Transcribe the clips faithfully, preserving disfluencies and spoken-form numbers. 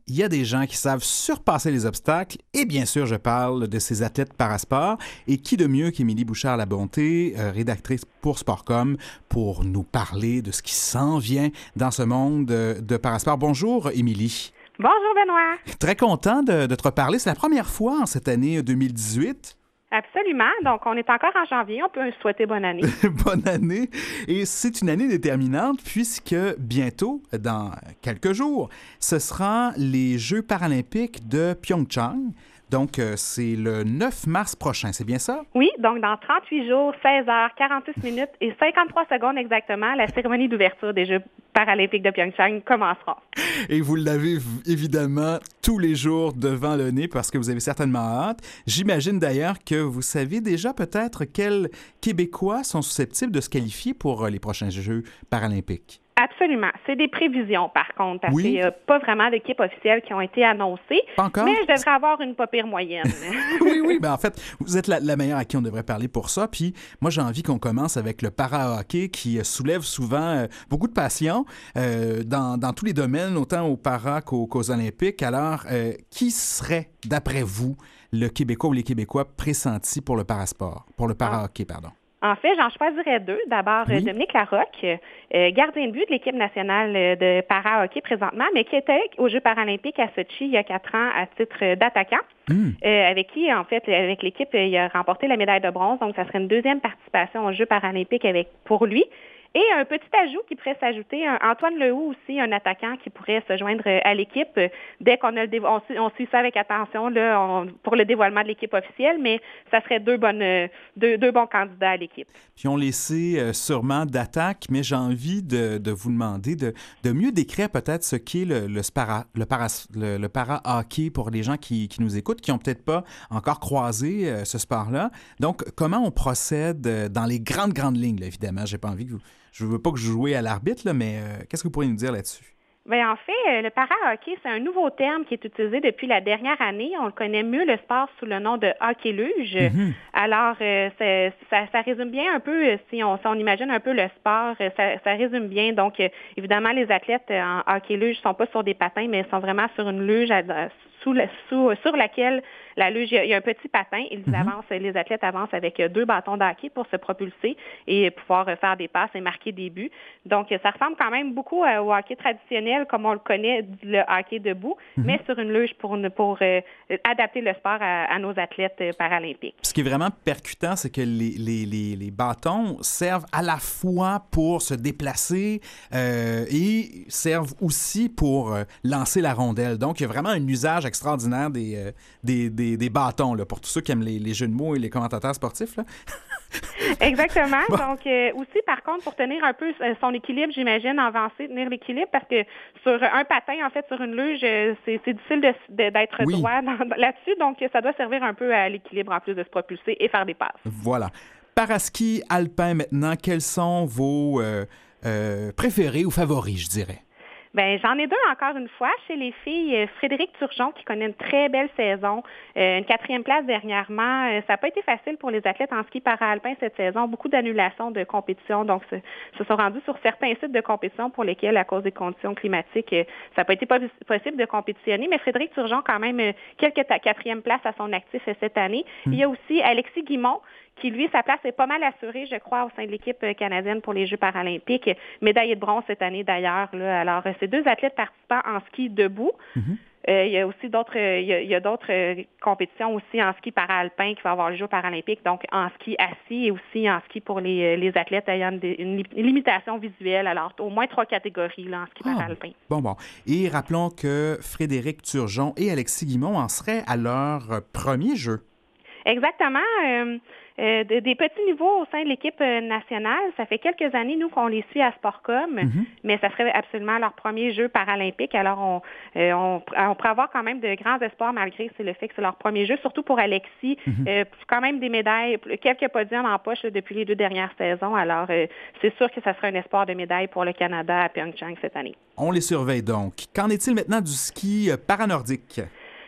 il y a des gens qui savent surpasser les obstacles et bien sûr, je parle de ces athlètes parasport. Et qui de mieux qu'Émilie Bouchard-Labonté, euh, rédactrice pour Sportcom, pour nous parler de ce qui s'en vient dans ce monde de, de parasport. Bonjour, Émilie. Bonjour, Benoît. Très content de, de te reparler. C'est la première fois en cette année deux mille dix-huit. Absolument. Donc, on est encore en janvier. On peut souhaiter bonne année. Bonne année. Et c'est une année déterminante puisque bientôt, dans quelques jours, ce sera les Jeux paralympiques de Pyeongchang. Donc, euh, c'est le neuf mars prochain, c'est bien ça? Oui, donc dans trente-huit jours, seize heures, quarante-six minutes et cinquante-trois secondes exactement, la cérémonie d'ouverture des Jeux paralympiques de Pyeongchang commencera. Et vous l'avez évidemment tous les jours devant le nez parce que vous avez certainement hâte. J'imagine d'ailleurs que vous savez déjà peut-être quels Québécois sont susceptibles de se qualifier pour les prochains Jeux paralympiques. Absolument. C'est des prévisions, par contre, parce oui. qu'il n'y a pas vraiment d'équipes officielles qui ont été annoncées. Pas encore? Mais je devrais avoir une pas pire moyenne. oui, oui. Ben en fait, vous êtes la, la meilleure à qui on devrait parler pour ça. Puis moi, j'ai envie qu'on commence avec le para-hockey qui soulève souvent euh, beaucoup de passion euh, dans, dans tous les domaines, autant au para qu'aux, qu'aux Olympiques. Alors, euh, qui serait, d'après vous, le Québécois ou les Québécois pressentis pour le parasport, pour le para-hockey, pardon? En fait, j'en choisirais deux. D'abord, oui. Dominique Larocque, euh, gardien de but de l'équipe nationale de para-hockey présentement, mais qui était aux Jeux paralympiques à Sochi il y a quatre ans à titre d'attaquant, mm. euh, avec qui, en fait, avec l'équipe, il a remporté la médaille de bronze. Donc, ça serait une deuxième participation aux Jeux paralympiques avec pour lui. Et un petit ajout qui pourrait s'ajouter, Antoine Lehoux aussi, un attaquant qui pourrait se joindre à l'équipe dès qu'on a le dévo- on, on suit ça avec attention là, on, pour le dévoilement de l'équipe officielle, mais ça serait deux bonnes deux, deux bons candidats à l'équipe. Puis on laissé euh, sûrement d'attaque, mais j'ai envie de, de vous demander de, de mieux décrire peut-être ce qu'est le, le, spara, le, para, le, le para-hockey pour les gens qui, qui nous écoutent, qui n'ont peut-être pas encore croisé euh, ce sport-là. Donc, comment on procède euh, dans les grandes, grandes lignes, là, évidemment. J'ai pas envie que vous... Je ne veux pas que je joue à l'arbitre, là, mais euh, qu'est-ce que vous pourriez nous dire là-dessus? Bien, en fait, le para-hockey, c'est un nouveau terme qui est utilisé depuis la dernière année. On le connaît mieux, le sport, sous le nom de hockey-luge. Mm-hmm. Alors, euh, c'est, ça, ça résume bien un peu, si on, si on imagine un peu le sport, ça, ça résume bien. Donc, euh, évidemment, les athlètes en hockey-luge ne sont pas sur des patins, mais sont vraiment sur une luge à, sous, la, sous sur laquelle la luge, il y a, il y a un petit patin. Ils mm-hmm. avancent, les athlètes avancent avec deux bâtons de hockey pour se propulser et pouvoir faire des passes et marquer des buts. Donc, ça ressemble quand même beaucoup au hockey traditionnel, comme on le connaît, le hockey debout, mm-hmm. mais sur une luge pour, pour euh, adapter le sport à, à nos athlètes paralympiques. Ce qui est vraiment percutant, c'est que les, les, les, les bâtons servent à la fois pour se déplacer euh, et servent aussi pour euh, lancer la rondelle. Donc, il y a vraiment un usage extraordinaire des, euh, des, des, des bâtons, là, pour tous ceux qui aiment les, les jeux de mots et les commentateurs sportifs, là. Exactement. Bon. Donc, euh, aussi, par contre, pour tenir un peu son équilibre, j'imagine, avancer, tenir l'équilibre, parce que sur un patin, en fait, sur une luge, c'est, c'est difficile de, de, d'être oui. droit dans, là-dessus. Donc, ça doit servir un peu à l'équilibre, en plus de se propulser et faire des passes. Voilà. Paraski alpin, maintenant, quels sont vos euh, euh, préférés ou favoris, je dirais? Bien, j'en ai deux encore une fois. Chez les filles, Frédéric Turgeon qui connaît une très belle saison, euh, une quatrième place dernièrement. Euh, ça n'a pas été facile pour les athlètes en ski para-alpin cette saison. Beaucoup d'annulations de compétition, donc se, se sont rendus sur certains sites de compétition pour lesquels, à cause des conditions climatiques, euh, ça n'a pas été possible de compétitionner. Mais Frédéric Turgeon, quand même, euh, quelques ta- quatrième places à son actif cette année. Mmh. Il y a aussi Alexis Guimont, qui, lui, sa place est pas mal assurée, je crois, au sein de l'équipe canadienne pour les Jeux paralympiques. Médaillé de bronze cette année, d'ailleurs. Là. Alors, c'est deux athlètes participants en ski debout. Mm-hmm. Euh, il y a aussi d'autres, il y a, il y a d'autres euh, compétitions aussi en ski para-alpin qui va avoir les Jeux paralympiques, donc en ski assis et aussi en ski pour les, les athlètes ayant une, une, une limitation visuelle. Alors, au moins trois catégories là, en ski ah, para-alpin. Bon, bon. Et rappelons que Frédéric Turgeon et Alexis Guimont en seraient à leur premier jeu. Exactement. Euh, euh, de, des petits niveaux au sein de l'équipe nationale. Ça fait quelques années, nous, qu'on les suit à Sportcom, mm-hmm. mais ça serait absolument leur premier jeu paralympique. Alors, on, euh, on, on pourrait avoir quand même de grands espoirs, malgré c'est le fait que c'est leur premier jeu, surtout pour Alexis. Mm-hmm. Euh, quand même des médailles, quelques podiums en poche là, depuis les deux dernières saisons. Alors, euh, c'est sûr que ça serait un espoir de médaille pour le Canada à Pyeongchang cette année. On les surveille donc. Qu'en est-il maintenant du ski paranordique?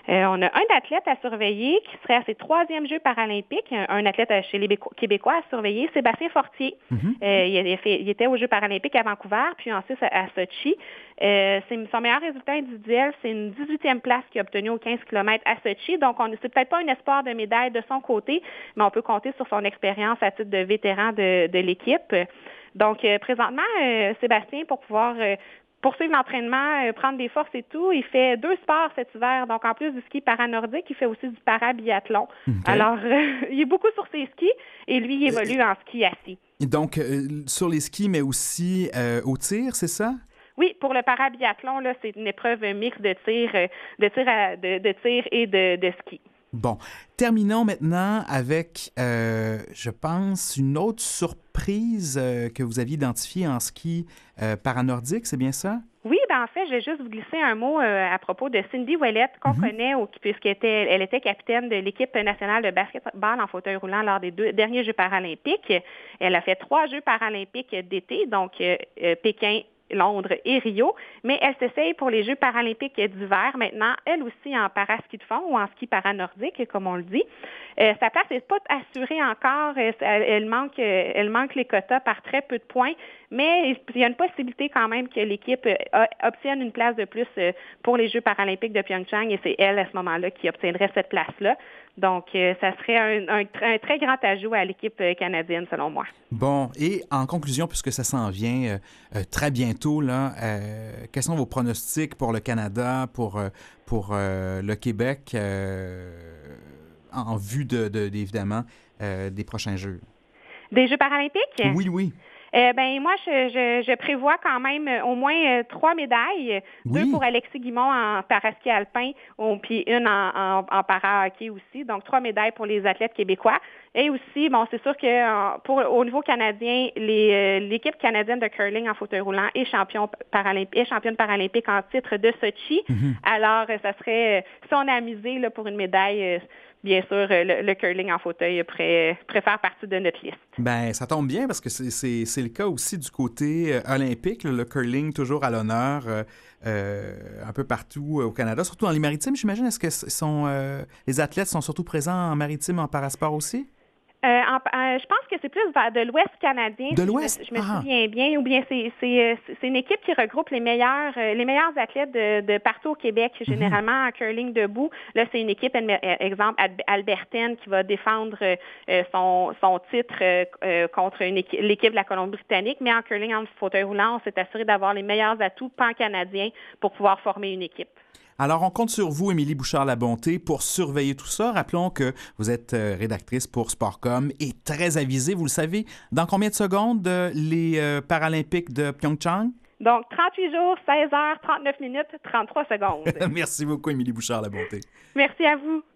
Euh, on a un athlète à surveiller qui serait à ses troisièmes Jeux paralympiques, un, un athlète chez les Béco- Québécois à surveiller, Sébastien Fortier. Mm-hmm. Euh, il, a fait, il était aux Jeux paralympiques à Vancouver, puis ensuite à, à Sochi. Euh, c'est son meilleur résultat individuel, c'est une dix-huitième place qu'il a obtenue aux quinze kilomètres à Sochi. Donc, on c'est peut-être pas un espoir de médaille de son côté, mais on peut compter sur son expérience à titre de vétéran de, de l'équipe. Donc, euh, présentement, euh, Sébastien, pour pouvoir euh, poursuivre l'entraînement, euh, prendre des forces et tout, il fait deux sports cet hiver. Donc, en plus du ski paranordique, il fait aussi du parabiathlon. Okay. Alors, euh, il est beaucoup sur ses skis et lui, il évolue euh, en ski assis. Donc, euh, sur les skis, mais aussi euh, au tir, c'est ça? Oui, pour le parabiathlon, là, c'est une épreuve mixte de tir, de tir, à, de, de tir et de, de ski. Bon, terminons maintenant avec, euh, je pense, une autre surprise euh, que vous aviez identifiée en ski euh, paranordique, c'est bien ça? Oui, ben en fait, je vais juste vous glisser un mot euh, à propos de Cindy Ouellette, qu'on mm-hmm. connaît, au, puisqu'elle était, elle était capitaine de l'équipe nationale de basketball en fauteuil roulant lors des deux derniers Jeux paralympiques. Elle a fait trois Jeux paralympiques d'été, donc euh, euh, Pékin, Londres et Rio, mais elle s'essaye pour les Jeux paralympiques d'hiver maintenant, elle aussi en para-ski de fond ou en ski paranordique, comme on le dit. Euh, sa place n'est pas assurée encore, elle, elle, manque, elle manque les quotas par très peu de points, mais il y a une possibilité quand même que l'équipe a, obtienne une place de plus pour les Jeux paralympiques de Pyeongchang et c'est elle à ce moment-là qui obtiendrait cette place-là. Donc, euh, ça serait un, un, un très grand ajout à l'équipe canadienne, selon moi. Bon, et en conclusion, puisque ça s'en vient euh, très bientôt, là, euh, quels sont vos pronostics pour le Canada, pour, euh, pour euh, le Québec, euh, en vue, de, de, évidemment, euh, des prochains Jeux? Des Jeux paralympiques? Oui, oui. Euh, ben moi, je, je, je prévois quand même au moins euh, trois médailles, oui. deux pour Alexis Guimond en paraski alpin, puis une en, en, en para-hockey aussi. Donc, trois médailles pour les athlètes québécois. Et aussi, bon, c'est sûr que pour au niveau canadien, les, euh, l'équipe canadienne de curling en fauteuil roulant est, champion paralympique, est championne paralympique en titre de Sochi. Mm-hmm. Alors, ça serait, si on est amusé là, pour une médaille, bien sûr, le, le curling en fauteuil pourrait, pourrait faire partie de notre liste. Bien, ça tombe bien parce que c'est, c'est, c'est le cas aussi du côté euh, olympique, le curling toujours à l'honneur euh, euh, un peu partout euh, au Canada, surtout dans les maritimes, j'imagine. Est-ce que sont, euh, les athlètes sont surtout présents en maritime, en parasport aussi? Euh, en, euh, je pense que c'est plus vers de l'Ouest canadien. De l'Ouest? Je me, je me souviens bien. Ou bien c'est, c'est, c'est une équipe qui regroupe les meilleurs, les meilleurs athlètes de, de partout au Québec, généralement mm-hmm. en curling debout. Là, c'est une équipe, exemple, albertaine qui va défendre euh, son, son titre euh, contre une équipe, l'équipe de la Colombie-Britannique. Mais en curling en fauteuil roulant, on s'est assuré d'avoir les meilleurs atouts pan-canadiens pour pouvoir former une équipe. Alors, on compte sur vous, Émilie Bouchard-Labonté, pour surveiller tout ça. Rappelons que vous êtes euh, rédactrice pour Sportcom et très avisée, vous le savez. Dans combien de secondes, euh, les euh, Paralympiques de Pyeongchang? Donc, trente-huit jours, seize heures, trente-neuf minutes, trente-trois secondes. Merci beaucoup, Émilie Bouchard-Labonté. Merci à vous.